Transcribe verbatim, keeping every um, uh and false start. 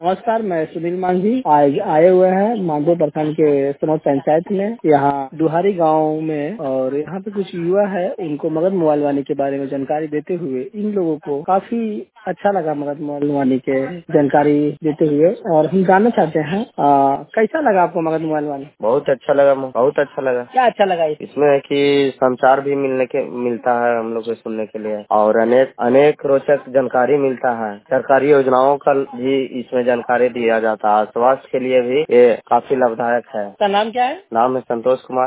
नमस्कार, मैं सुनील मांझी आए आए हुए हैं मांझो प्रखंड के सनौर पंचायत में, यहाँ दुहारी गांव में। और यहाँ पे कुछ युवा है, उनको मगध मोबाइल वाणी के बारे में जानकारी देते हुए इन लोगों को काफी अच्छा लगा मगध मोबाइल वाणी के जानकारी देते हुए। और हम जानना चाहते हैं आ, कैसा लगा आपको मगध मोबाइल वाणी? बहुत अच्छा लगा, बहुत अच्छा लगा। क्या अच्छा लगा? इसमें है कि समाचार भी मिलने के मिलता है हम लोग को सुनने के लिए, और अनेक अनेक रोचक जानकारी मिलता है। सरकारी योजनाओं का भी इसमें जानकारी दिया जाता है। स्वास्थ्य के लिए भी ये काफी लाभदायक है। आपका नाम क्या है? नाम है संतोष कुमार।